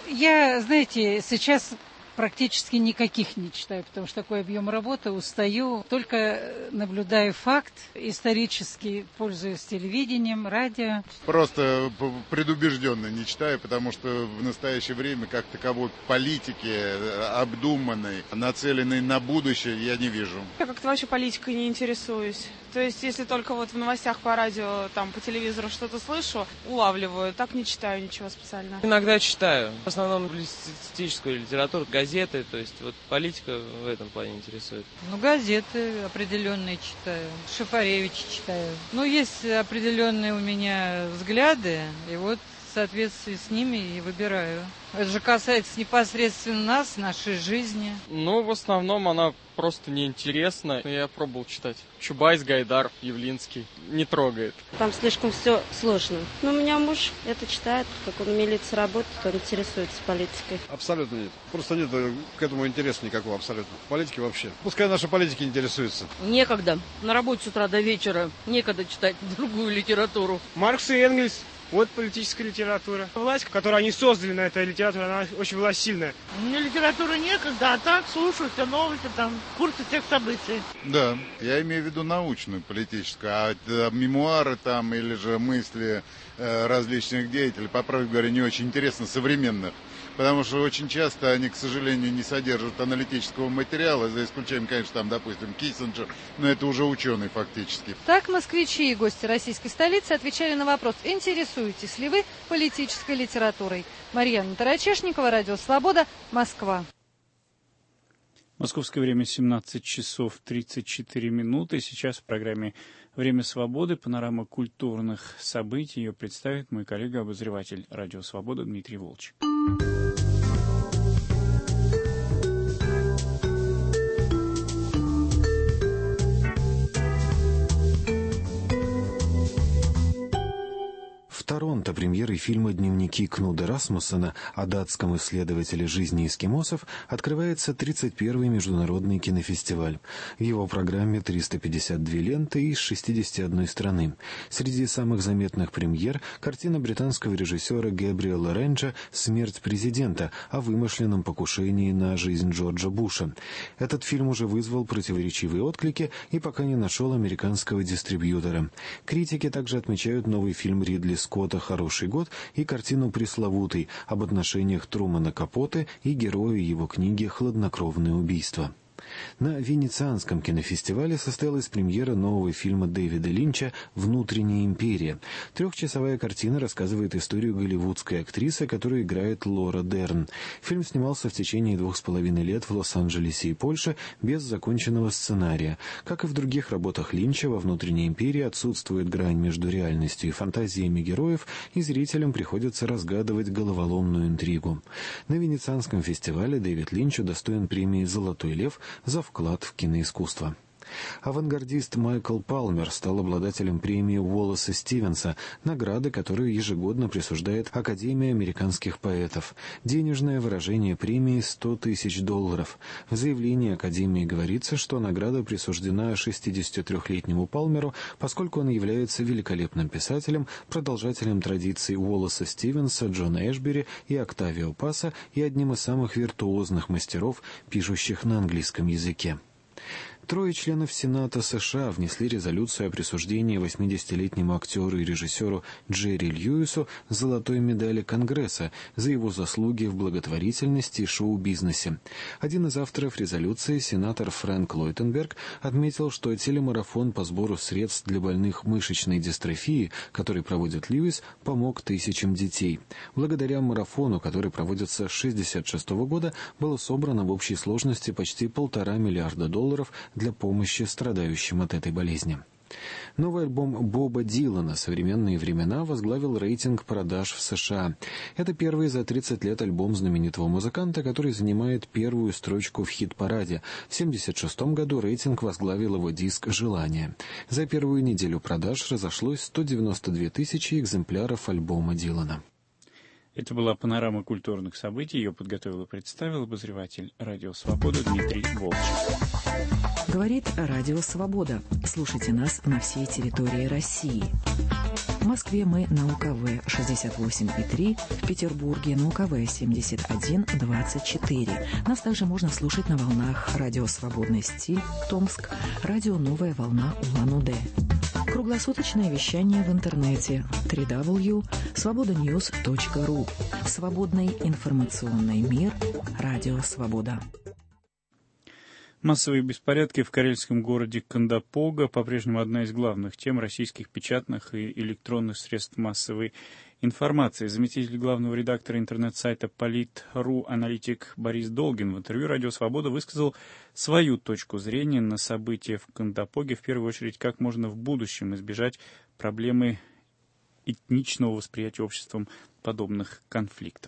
Я, знаете, сейчас практически никаких не читаю, потому что такой объем работы, устаю. Только наблюдаю факт, исторически пользуюсь телевидением, радио. Просто предубежденно не читаю, потому что в настоящее время как таковой политики обдуманной, нацеленной на будущее, я не вижу. Я как-то вообще политикой не интересуюсь. То есть, если только вот в новостях по радио, там, по телевизору что-то слышу, улавливаю. Так не читаю ничего специального. Иногда читаю. В основном публицистическую литературу, газеты. То есть, вот политика в этом плане интересует. Газеты определенные читаю. Шафаревича читаю. Есть определенные у меня взгляды. И вот в соответствии с ними и выбираю. Это же касается непосредственно нас, нашей жизни. В основном она просто неинтересна. Я пробовал читать. Чубайс, Гайдар, Явлинский. Не трогает. Там слишком все сложно. У меня муж это читает, как он в милиции работает, он интересуется политикой. Абсолютно нет. Просто нет к этому интереса никакого абсолютно. Политики вообще. Пускай наши политики интересуются. Некогда. На работе с утра до вечера. Некогда читать другую литературу. Маркс и Энгельс. Вот политическая литература. Власть, которую они создали на этой литературе, она очень была сильная. Мне литературы некогда, а так слушаю все новости, курсы всех событий. Да, я имею в виду научную, политическую, а мемуары там или же мысли различных деятелей, по правде говоря, не очень интересно, современных. Потому что очень часто они, к сожалению, не содержат аналитического материала, за исключением, конечно, допустим, Киссинджер, но это уже ученый фактически. Так москвичи и гости российской столицы отвечали на вопрос, интересуетесь ли вы политической литературой. Марьяна Тарачешникова, Радио Свобода, Москва. Московское время 17 часов 34 минуты. Сейчас в программе «Время свободы» панорама культурных событий. Ее представит мой коллега-обозреватель Радио Свобода Дмитрий Волчек. В Торонто премьерой фильма «Дневники Кнуда Расмуссена» о датском исследователе жизни эскимосов открывается 31-й международный кинофестиваль. В его программе 352 ленты из 61 страны. Среди самых заметных премьер – картина британского режиссера Гэбриэла Ренджа «Смерть президента» о вымышленном покушении на жизнь Джорджа Буша. Этот фильм уже вызвал противоречивые отклики и пока не нашел американского дистрибьютора. Критики также отмечают новый фильм Ридли Скотта «Хороший год» и картину «Пресловутый» об отношениях Трумана Капоте и героя его книги «Хладнокровное убийство». На Венецианском кинофестивале состоялась премьера нового фильма Дэвида Линча «Внутренняя империя». Трехчасовая картина рассказывает историю голливудской актрисы, которая играет Лора Дерн. Фильм снимался в течение 2,5 лет в Лос-Анджелесе и Польше без законченного сценария. Как и в других работах Линча, во «Внутренней империи» отсутствует грань между реальностью и фантазиями героев, и зрителям приходится разгадывать головоломную интригу. На Венецианском фестивале Дэвид Линч удостоен премии «Золотой лев» за вклад в киноискусство. Авангардист Майкл Палмер стал обладателем премии Уоллеса Стивенса, награды, которую ежегодно присуждает Академия американских поэтов. Денежное выражение премии $100 тысяч. В заявлении Академии говорится, что награда присуждена 63-летнему Палмеру, поскольку он является великолепным писателем, продолжателем традиций Уоллеса Стивенса, Джона Эшбери и Октавио Паса и одним из самых виртуозных мастеров, пишущих на английском языке. 3 членов Сената США внесли резолюцию о присуждении 80-летнему актеру и режиссеру Джерри Льюису золотой медали Конгресса за его заслуги в благотворительности и шоу-бизнесе. Один из авторов резолюции, сенатор Фрэнк Лойтенберг, отметил, что телемарафон по сбору средств для больных мышечной дистрофией, который проводит Льюис, помог тысячам детей. Благодаря марафону, который проводится с 1966 года, было собрано в общей сложности почти $1,5 миллиарда для помощи страдающим от этой болезни. Новый альбом Боба Дилана «Современные времена» возглавил рейтинг продаж в США. Это первый за 30 лет альбом знаменитого музыканта, который занимает первую строчку в хит-параде. В 1976 году рейтинг возглавил его диск «Желание». За первую неделю продаж разошлось 192 тысячи экземпляров альбома Дилана. Это была панорама культурных событий. Ее подготовил и представил обозреватель «Радио Свобода» Дмитрий Волчек. Говорит Радио Свобода. Слушайте нас на всей территории России. В Москве мы на УКВ 68,3, в Петербурге на УКВ 71,24. Нас также можно слушать на волнах Радио Свободный стиль, Томск, Радио Новая волна Улан-Удэ. Круглосуточное вещание в интернете www.svobodanews.ru. Свободный информационный мир. Радио Свобода. Массовые беспорядки в карельском городе Кандапога по-прежнему одна из главных тем российских печатных и электронных средств массовой информации. Заместитель главного редактора интернет-сайта Полит.ру аналитик Борис Долгин в интервью «Радио Свобода» высказал свою точку зрения на события в Кандапоге, в первую очередь, как можно в будущем избежать проблемы этничного восприятия обществом подобных конфликтов.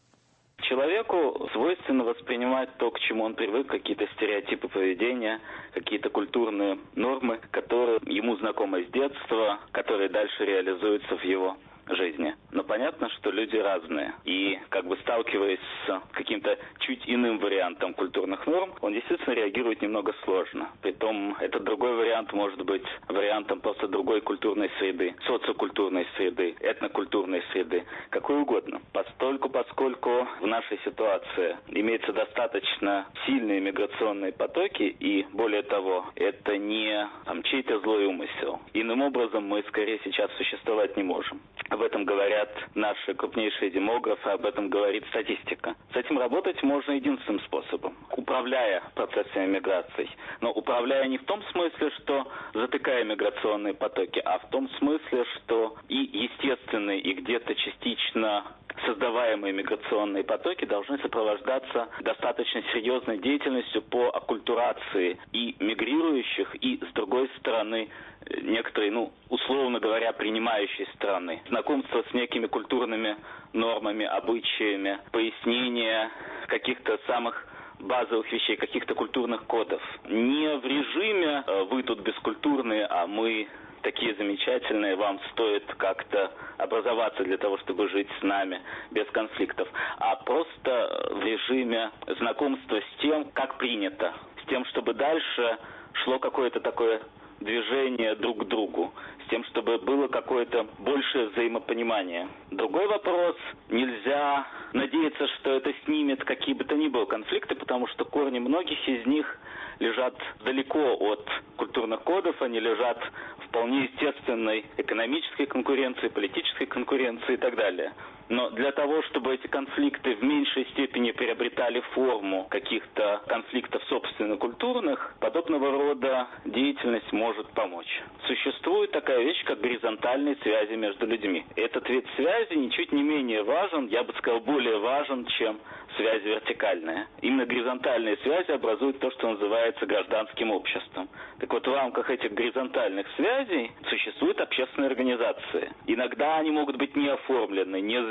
Человеку свойственно воспринимать то, к чему он привык, какие-то стереотипы поведения, какие-то культурные нормы, которые ему знакомы с детства, которые дальше реализуются в его жизни. Но понятно, что люди разные. И сталкиваясь с каким-то чуть иным вариантом культурных норм, он действительно реагирует немного сложно. Притом этот другой вариант может быть вариантом просто другой культурной среды, социокультурной среды, этнокультурной среды, какой угодно. Поскольку в нашей ситуации имеются достаточно сильные миграционные потоки, и более того, это не чей-то злой умысел. Иным образом мы скорее сейчас существовать не можем. Об этом говорят наши крупнейшие демографы, об этом говорит статистика. С этим работать можно единственным способом, управляя процессами миграции. Но управляя не в том смысле, что затыкая миграционные потоки, а в том смысле, что и естественные, и где-то частично создаваемые миграционные потоки должны сопровождаться достаточно серьезной деятельностью по оккультурации и мигрирующих, и, с другой стороны, некоторые, условно говоря, принимающей страны. Знакомство с некими культурными нормами, обычаями, пояснение каких-то самых базовых вещей, каких-то культурных кодов. Не в режиме «вы тут бескультурные, а мы такие замечательные, вам стоит как-то образоваться для того, чтобы жить с нами без конфликтов», а просто в режиме знакомства с тем, как принято, с тем, чтобы дальше шло какое-то такое движение друг к другу, с тем, чтобы было какое-то большее взаимопонимание. Другой вопрос, нельзя надеяться, что это снимет какие бы то ни было конфликты, потому что корни многих из них лежат далеко от культурных кодов, они лежат в вполне естественной экономической конкуренции, политической конкуренции и так далее. Но для того, чтобы эти конфликты в меньшей степени приобретали форму каких-то конфликтов собственно культурных, подобного рода деятельность может помочь. Существует такая вещь, как горизонтальные связи между людьми. Этот вид связи ничуть не менее важен, я бы сказал, более важен, чем связь вертикальная. Именно горизонтальные связи образуют то, что называется гражданским обществом. Так вот, в рамках этих горизонтальных связей существуют общественные организации. Иногда они могут быть не оформлены, не зрительные,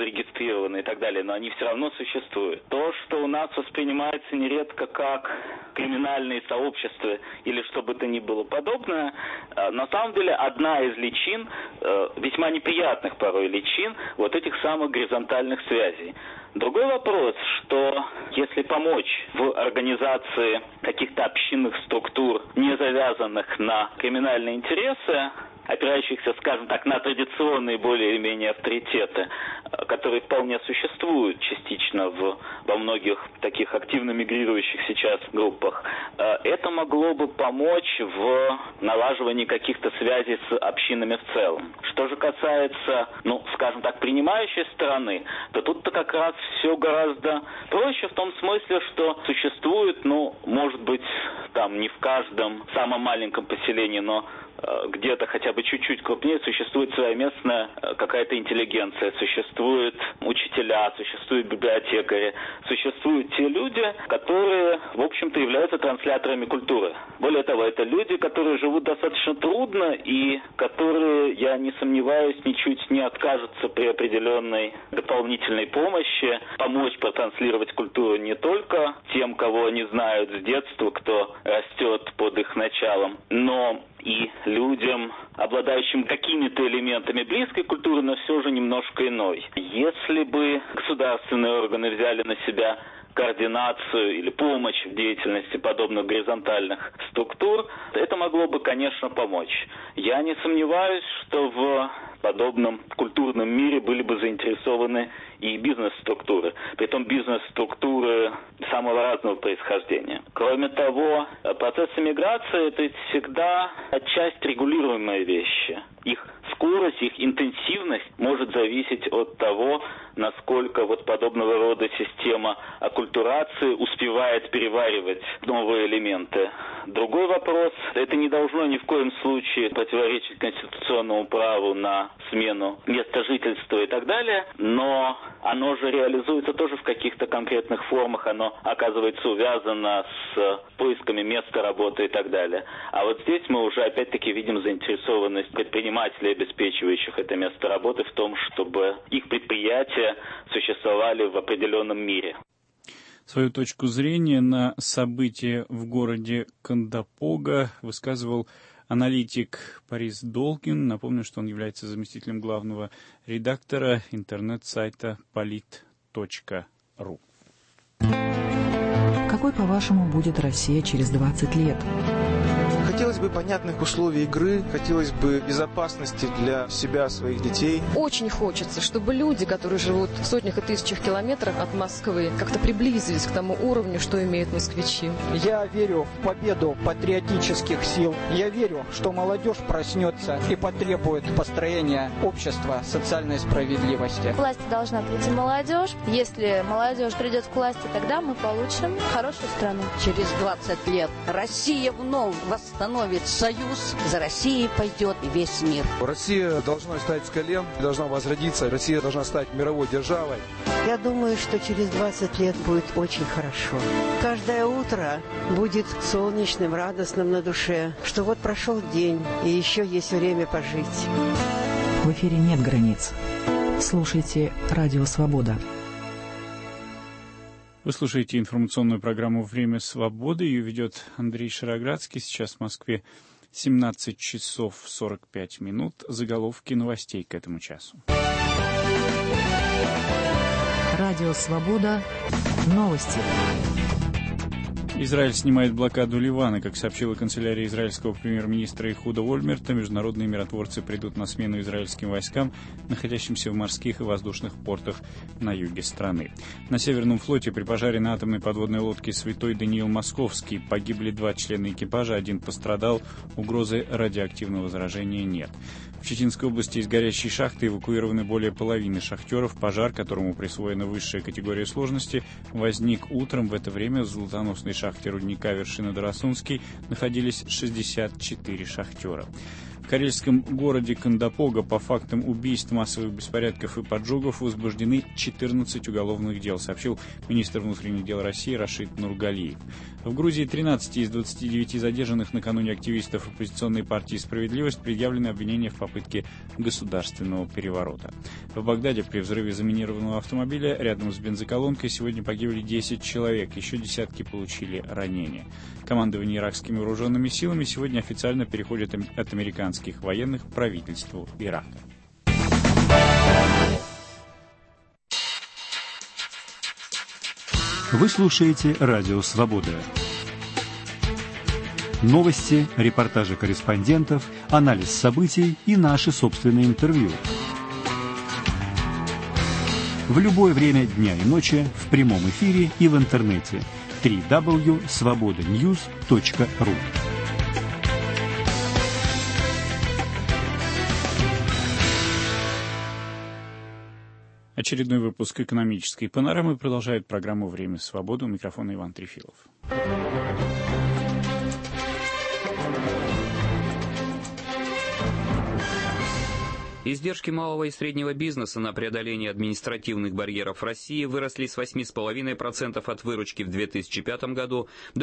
зарегистрированы и так далее, но они все равно существуют. То, что у нас воспринимается нередко как криминальные сообщества или что бы то ни было подобное, на самом деле одна из личин, весьма неприятных порой личин, вот этих самых горизонтальных связей. Другой вопрос, что если помочь в организации каких-то общинных структур, не завязанных на криминальные интересы, опирающихся, скажем так, на традиционные более или менее авторитеты, которые вполне существуют частично во многих таких активно мигрирующих сейчас группах, это могло бы помочь в налаживании каких-то связей с общинами в целом. Что же касается, скажем так, принимающей стороны, то тут-то как раз все гораздо проще в том смысле, что существует, может быть, там не в каждом самом маленьком поселении, но где-то хотя бы чуть-чуть крупнее существует своя местная какая-то интеллигенция, существуют учителя, существуют библиотекари, существуют те люди, которые, в общем-то, являются трансляторами культуры. Более того, это люди, которые живут достаточно трудно и которые, я не сомневаюсь, ничуть не откажутся при определенной дополнительной помощи помочь протранслировать культуру не только тем, кого они знают с детства, кто растет под их началом, но и людям, обладающим какими-то элементами близкой культуры, но все же немножко иной. Если бы государственные органы взяли на себя координацию или помощь в деятельности подобных горизонтальных структур, это могло бы, конечно, помочь. Я не сомневаюсь, что в подобном культурном мире были бы заинтересованы и бизнес-структуры, притом бизнес-структуры самого разного происхождения. Кроме того, процесс эмиграции – это ведь всегда отчасти регулируемые вещи. Их скорость, их интенсивность может зависеть от того, насколько вот подобного рода система оккультурации успевает переваривать новые элементы. Другой вопрос – это не должно ни в коем случае противоречить конституционному праву на смену места жительства и так далее, но оно же реализуется тоже в каких-то конкретных формах, оно оказывается увязано с поисками места работы и так далее. А вот здесь мы уже опять-таки видим заинтересованность предпринимателей, обеспечивающих это место работы, в том, чтобы их предприятия существовали в определенном мире. Свою точку зрения на события в городе Кандапога высказывал аналитик Борис Долгин. Напомню, что он является заместителем главного редактора интернет-сайта polit.ru. Какой, по-вашему, будет Россия через 20 лет? Хотелось бы понятных условий игры, хотелось бы безопасности для себя, своих детей. Очень хочется, чтобы люди, которые живут в сотнях и тысячах километрах от Москвы, как-то приблизились к тому уровню, что имеют москвичи. Я верю в победу патриотических сил. Я верю, что молодежь проснется и потребует построения общества социальной справедливости. К власти должна прийти молодежь. Если молодежь придет к власти, тогда мы получим хорошую страну. Через 20 лет Россия вновь восстановит союз, за Россией пойдет и весь мир. Россия должна встать с колен, должна возродиться, Россия должна стать мировой державой. Я думаю, что через 20 лет будет очень хорошо. Каждое утро будет солнечным, радостным на душе, что вот прошел день, и еще есть время пожить. В эфире нет границ. Слушайте «Радио Свобода». Вы слушаете информационную программу «Время свободы». Ее ведет Андрей Шароградский. Сейчас в Москве 17 часов 45 минут. Заголовки новостей к этому часу. Радио «Свобода». Новости. Израиль снимает блокаду Ливана. Как сообщила канцелярия израильского премьер-министра Ихуда Ольмерта, международные миротворцы придут на смену израильским войскам, находящимся в морских и воздушных портах на юге страны. На Северном флоте при пожаре на атомной подводной лодке «Святой Даниил Московский» погибли 2 члена экипажа, 1 пострадал, угрозы радиоактивного заражения нет. В Читинской области из горящей шахты эвакуированы более половины шахтеров. Пожар, которому присвоена высшая категория сложности, возник утром. В это время в золотоносной шахте рудника Вершина-Дарасунский находились 64 шахтера. В карельском городе Кандапога по фактам убийств, массовых беспорядков и поджогов возбуждены 14 уголовных дел, сообщил министр внутренних дел России Рашид Нургалиев. В Грузии 13 из 29 задержанных накануне активистов оппозиционной партии «Справедливость» предъявлены обвинения в попытке государственного переворота. В Багдаде при взрыве заминированного автомобиля рядом с бензоколонкой сегодня погибли 10 человек, еще десятки получили ранения. Командование иракскими вооруженными силами сегодня официально переходит от американских военных к правительству Ирака. Вы слушаете «Радио Свобода». Новости, репортажи корреспондентов, анализ событий и наши собственные интервью. В любое время дня и ночи, в прямом эфире и в интернете. www.svobodanews.ru. Очередной выпуск экономической панорамы продолжает программу «Время свободы». У микрофона Иван Трефилов. Издержки малого и среднего бизнеса на преодоление административных барьеров в России выросли с 8,5% от выручки в 2005 году до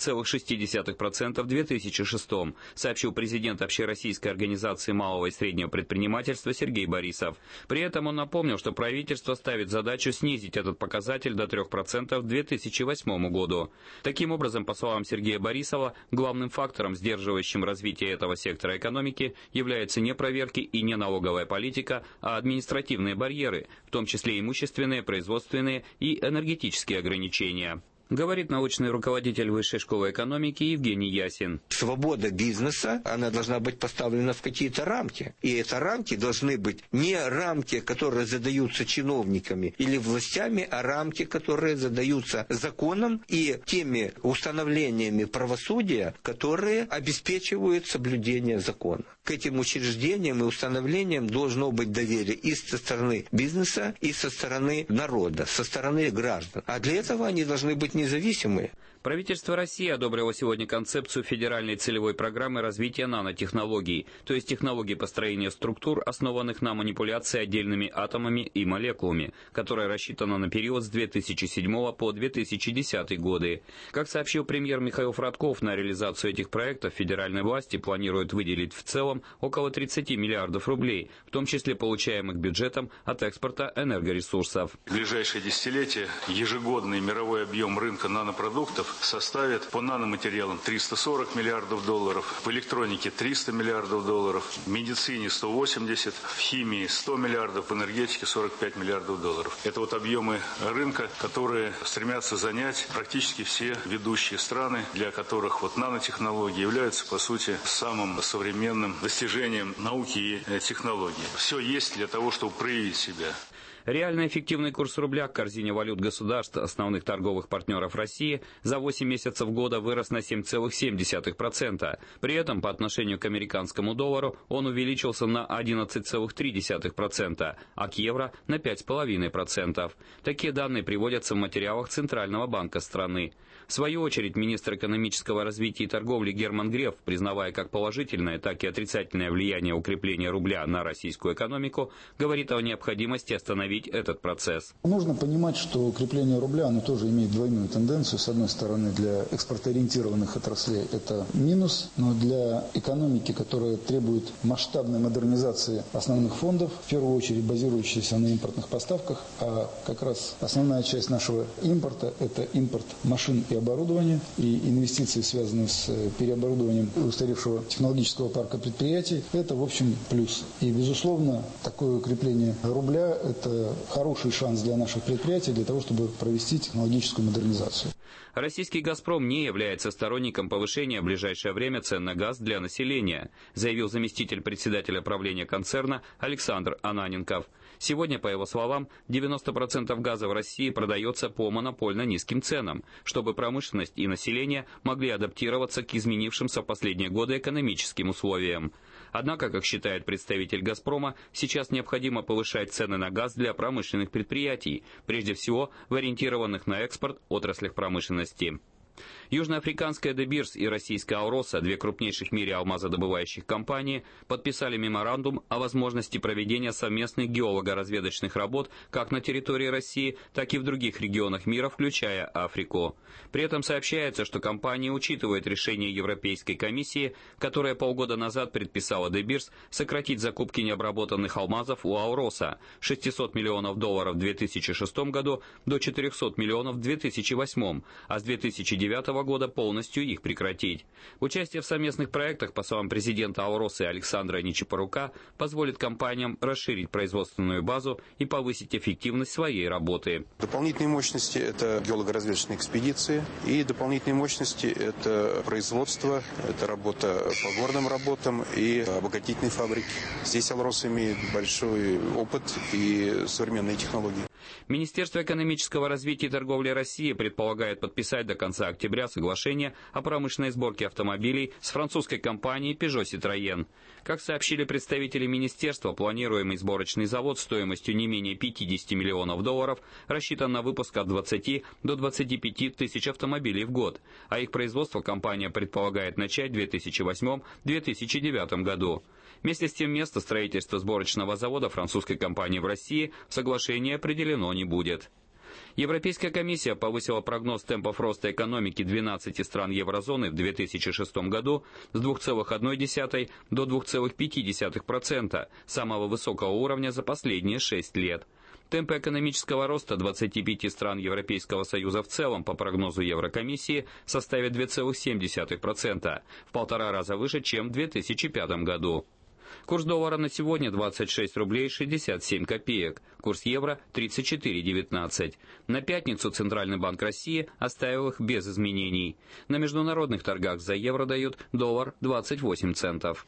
9,6% в 2006, сообщил президент Общероссийской организации малого и среднего предпринимательства Сергей Борисов. При этом он напомнил, что правительство ставит задачу снизить этот показатель до 3% к 2008 году. Таким образом, по словам Сергея Борисова, главным фактором, сдерживающим развитие этого сектора экономики, являются не проверки и не налоговая политика, а административные барьеры, в том числе имущественные, производственные и энергетические ограничения. Говорит научный руководитель Высшей школы экономики Евгений Ясин. Свобода бизнеса, она должна быть поставлена в какие-то рамки. И эти рамки должны быть не рамки, которые задаются чиновниками или властями, а рамки, которые задаются законом и теми установлениями правосудия, которые обеспечивают соблюдение закона. К этим учреждениям и установлениям должно быть доверие и со стороны бизнеса, и со стороны народа, со стороны граждан. А для этого они должны быть независимые. Правительство России одобрило сегодня концепцию федеральной целевой программы развития нанотехнологий, то есть технологий построения структур, основанных на манипуляции отдельными атомами и молекулами, которая рассчитана на период с 2007 по 2010 годы. Как сообщил премьер Михаил Фродков, на реализацию этих проектов федеральные власти планируют выделить в целом около 30 миллиардов рублей, в том числе получаемых бюджетом от экспорта энергоресурсов. В ближайшее десятилетие ежегодный мировой объем рынка нанопродуктов составит по наноматериалам 340 миллиардов долларов, в электронике 300 миллиардов долларов, в медицине 180, в химии 100 миллиардов, в энергетике 45 миллиардов долларов. Это вот объемы рынка, которые стремятся занять практически все ведущие страны, для которых вот нанотехнологии являются, по сути, самым современным достижением науки и технологий. Все есть для того, чтобы проявить себя. Реально эффективный курс рубля к корзине валют государств, основных торговых партнеров России, за 8 месяцев года вырос на 7,7%. При этом по отношению к американскому доллару он увеличился на 11,3%, а к евро на 5,5%. Такие данные приводятся в материалах Центрального банка страны. В свою очередь, министр экономического развития и торговли Герман Греф, признавая как положительное, так и отрицательное влияние укрепления рубля на российскую экономику, говорит о необходимости остановить этот процесс. Нужно понимать, что укрепление рубля, оно тоже имеет двойную тенденцию. С одной стороны, для экспортоориентированных отраслей это минус, но для экономики, которая требует масштабной модернизации основных фондов, в первую очередь базирующихся на импортных поставках, а как раз основная часть нашего импорта – это импорт машин и оборудования, и инвестиции, связанные с переоборудованием устаревшего технологического парка предприятий, это, в общем, плюс. И, безусловно, такое укрепление рубля – это хороший шанс для наших предприятий для того, чтобы провести технологическую модернизацию. Российский «Газпром» не является сторонником повышения в ближайшее время цен на газ для населения, заявил заместитель председателя правления концерна Александр Ананенков. Сегодня, по его словам, 90% газа в России продается по монопольно низким ценам, чтобы промышленность и население могли адаптироваться к изменившимся в последние годы экономическим условиям. Однако, как считает представитель «Газпрома», сейчас необходимо повышать цены на газ для промышленных предприятий, прежде всего в ориентированных на экспорт отраслях промышленности. Южноафриканская De Beers и российская Ауроса, две крупнейших в мире алмазодобывающих компании, подписали меморандум о возможности проведения совместных геолого-разведочных работ как на территории России, так и в других регионах мира, включая Африку. При этом сообщается, что компания учитывает решение Европейской комиссии, которая полгода назад предписала De Beers сократить закупки необработанных алмазов у Ауроса с $600 миллионов в 2006 году до $400 миллионов в 2008, а с 2009 года полностью их прекратить. Участие в совместных проектах, по словам президента Ауросы Александра Ничипорука, позволит компаниям расширить производственную базу и повысить эффективность своей работы. Дополнительные мощности – это геолого-разведочные экспедиции, и дополнительные мощности – это производство, это работа по горным работам и обогатительные фабрики. Здесь Ауроса имеет большой опыт и современные технологии. Министерство экономического развития и торговли России предполагает подписать до конца октября соглашение о промышленной сборке автомобилей с французской компанией Peugeot Citroën. Как сообщили представители министерства, планируемый сборочный завод стоимостью не менее $50 миллионов рассчитан на выпуск от 20 до 25 тысяч автомобилей в год, а их производство компания предполагает начать в 2008-2009 году. Вместе с тем, место строительства сборочного завода французской компании в России в соглашении определено не будет. Европейская комиссия повысила прогноз темпов роста экономики 12 стран еврозоны в 2006 году с 2,1 до 2,5%, самого высокого уровня за последние 6 лет. Темпы экономического роста 25 стран Европейского Союза в целом, по прогнозу Еврокомиссии, составят 2,7%, в 1,5 раза выше, чем в 2005 году. Курс доллара на сегодня 26 рублей 67 копеек, курс евро 34,19. На пятницу Центральный банк России оставил их без изменений. На международных торгах за евро дают доллар 28 центов.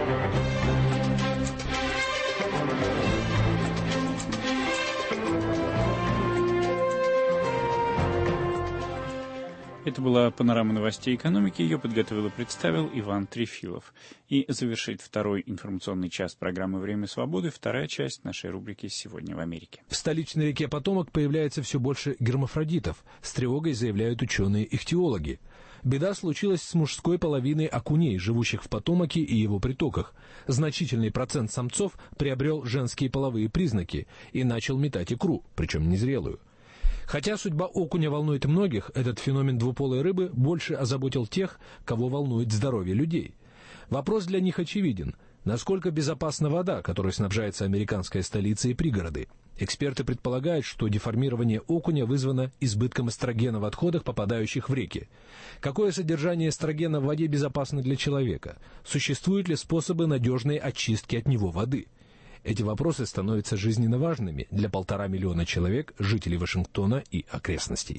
Это была панорама новостей экономики. Ее подготовил и представил Иван Трефилов. И завершит второй информационный час программы «Время свободы» вторая часть нашей рубрики «Сегодня в Америке». В столичной реке Потомак появляется все больше гермафродитов. С тревогой заявляют ученые-ихтиологи. Беда случилась с мужской половиной окуней, живущих в Потомаке и его притоках. Значительный процент самцов приобрел женские половые признаки и начал метать икру, причем незрелую. Хотя судьба окуня волнует многих, этот феномен двуполой рыбы больше озаботил тех, кого волнует здоровье людей. Вопрос для них очевиден. Насколько безопасна вода, которой снабжается американская столица и пригороды? Эксперты предполагают, что деформирование окуня вызвано избытком эстрогена в отходах, попадающих в реки. Какое содержание эстрогена в воде безопасно для человека? Существуют ли способы надежной очистки от него воды? Эти вопросы становятся жизненно важными для 1,5 миллиона человек, жителей Вашингтона и окрестностей.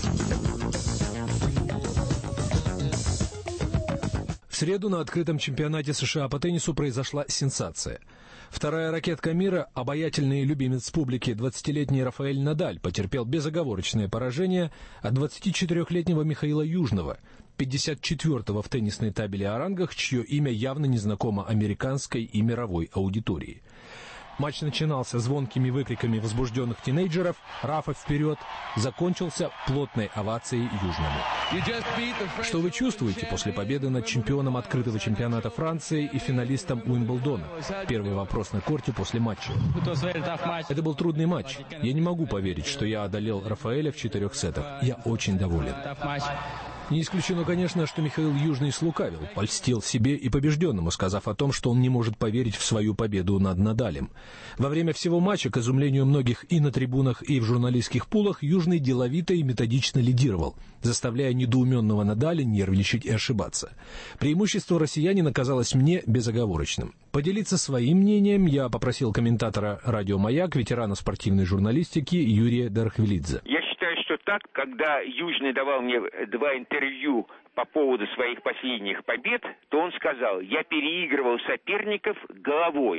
В среду на открытом чемпионате США по теннису произошла сенсация. Вторая ракетка мира, обаятельный любимец публики, 20-летний Рафаэль Надаль, потерпел безоговорочное поражение от 24-летнего Михаила Южного, 54-го в теннисной табеле о рангах, чье имя явно незнакомо американской и мировой аудитории. Матч начинался звонкими выкриками возбужденных тинейджеров «Рафа вперед!», закончился плотной овацией Южному. Что вы чувствуете после победы над чемпионом открытого чемпионата Франции и финалистом Уимблдона? Первый вопрос на корте после матча. Это был трудный матч. Я не могу поверить, что я одолел Рафаэля в 4 сетах. Я очень доволен. Не исключено, конечно, что Михаил Южный слукавил, польстил себе и побежденному, сказав о том, что он не может поверить в свою победу над Надалем. Во время всего матча, к изумлению многих и на трибунах, и в журналистских пулах, Южный деловито и методично лидировал, заставляя недоуменного Надаля нервничать и ошибаться. Преимущество россиянина казалось мне безоговорочным. Поделиться своим мнением я попросил комментатора «Радио Маяк», ветерана спортивной журналистики Юрия Дархвилидзе. Что так, когда Южный давал мне 2 интервью по поводу своих последних побед, то он сказал: я переигрывал соперников головой.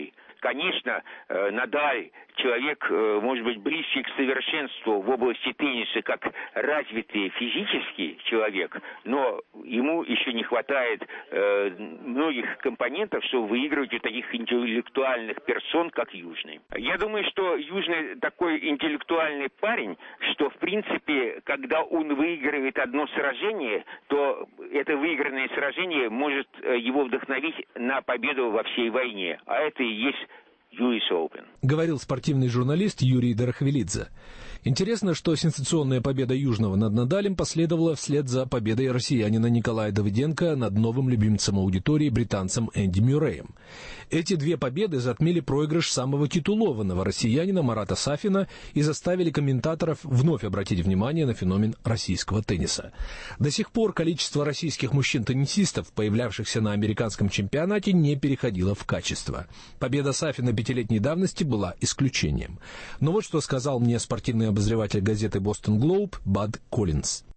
конечно, Надаль человек, может быть, близкий к совершенству в области тенниса, как развитый физический человек, но ему еще не хватает многих компонентов, чтобы выигрывать у таких интеллектуальных персон, как Южный. Я думаю, что Южный такой интеллектуальный парень, что, в принципе, когда он выигрывает одно сражение, то это выигранное сражение может его вдохновить на победу во всей войне. А это и есть US Open. Говорил спортивный журналист Юрий Дарахвилидзе. Интересно, что сенсационная победа Южного над Надалем последовала вслед за победой россиянина Николая Давыденко над новым любимцем аудитории британцем Энди Мюрреем. Эти две победы затмили проигрыш самого титулованного россиянина Марата Сафина и заставили комментаторов вновь обратить внимание на феномен российского тенниса. До сих пор количество российских мужчин-теннисистов, появлявшихся на американском чемпионате, не переходило в качество. Победа Сафина пятилетней давности была исключением. Но вот что сказал мне спортивный обозреватель газеты «Бостон Глоуб» Бад Коллинз.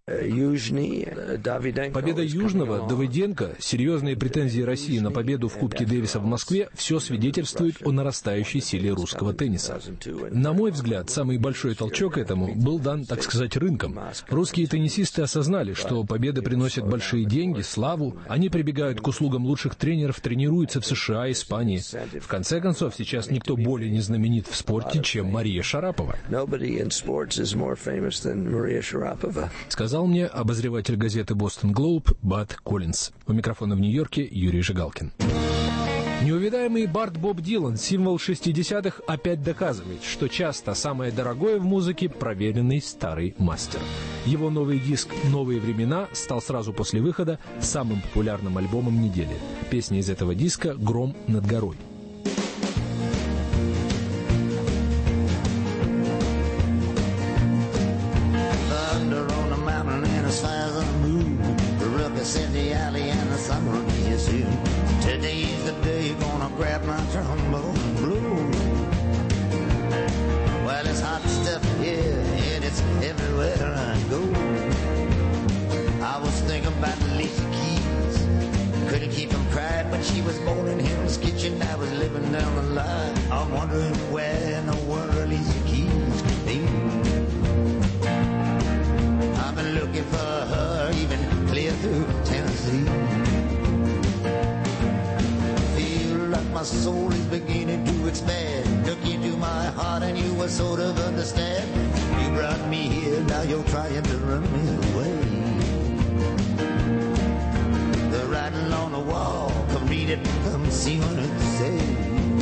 Победа Южного, Давыденко, серьезные претензии России на победу в Кубке Дэвиса в Москве — все свидетельствует о нарастающей силе русского тенниса. На мой взгляд, самый большой толчок этому был дан, так сказать, рынком. Русские теннисисты осознали, что победы приносят большие деньги, славу, они прибегают к услугам лучших тренеров, тренируются в США, Испании. В конце концов, сейчас никто более не знаменит в спорте, чем Мария Шарапова. Сказал мне обозреватель газеты «Бостон Глоуб» Бад Коллинз. У микрофона в Нью-Йорке Юрий Жигалкин. Неувидаемый Барт Боб Дилан, символ 60-х, опять доказывает, что часто самое дорогое в музыке — проверенный старый мастер. Его новый диск «Новые времена» стал сразу после выхода самым популярным альбомом недели. Песня из этого диска «Гром над горой». In the alley and the summer will be here soon. Today's the day gonna grab my trombone and blow. Well, it's hot stuff here and it's everywhere I go. I was thinking about Alicia Keys. Couldn't keep from crying when she was born in Hell's Kitchen. I was living down the line. I'm wondering where in the world Alicia Keys could be. I've been looking for her even clear through Tennessee. Feel like my soul is beginning to expand. Took you to my heart and you will sort of understand. You brought me here, now you're trying to run me away. The writing on the wall, come read it, come see what it says.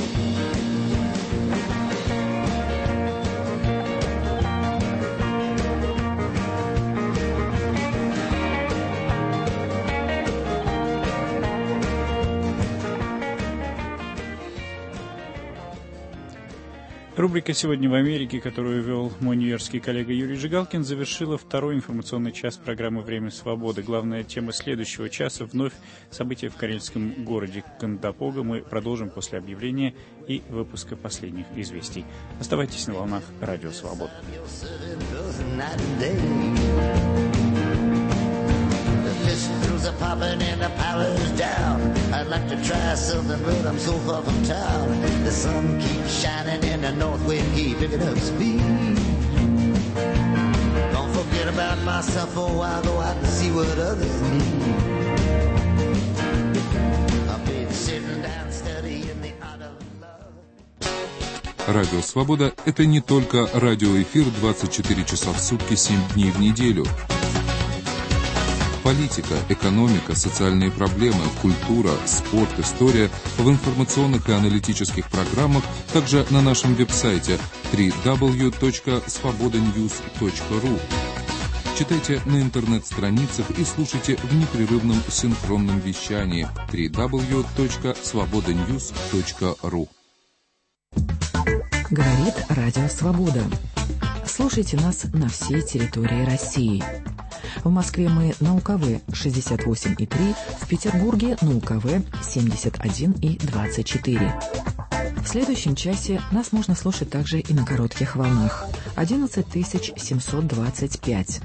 Рубрика «Сегодня в Америке», которую вел мой нью-йоркский коллега Юрий Жигалкин, завершила второй информационный час программы «Время свободы». Главная тема следующего часа — вновь события в карельском городе Кандапога. Мы продолжим после объявления и выпуска последних известий. Оставайтесь на волнах Радио Свобода. Are popping and the power's down. I'd like to try something, but I'm so far from town. The sun keeps shining and the north wind keeps picking up speed. Don't forget about myself for a while, go out and see what others need. I've been sitting down studying the art of love. Радио Свобода — это не только радиоэфир 24 часа в сутки, 7 дней в неделю. Политика, экономика, социальные проблемы, культура, спорт, история в информационных и аналитических программах, также на нашем веб-сайте www.svobodanews.ru. Читайте на интернет-страницах и слушайте в непрерывном синхронном вещании www.svobodanews.ru. Говорит Радио Свобода. Слушайте нас на всей территории России. В Москве мы на УКВ 68,3, в Петербурге на УКВ 71,24. В следующем часе нас можно слушать также и на коротких волнах 11725,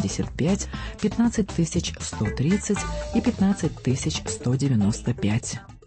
11875, 15130 и 15195.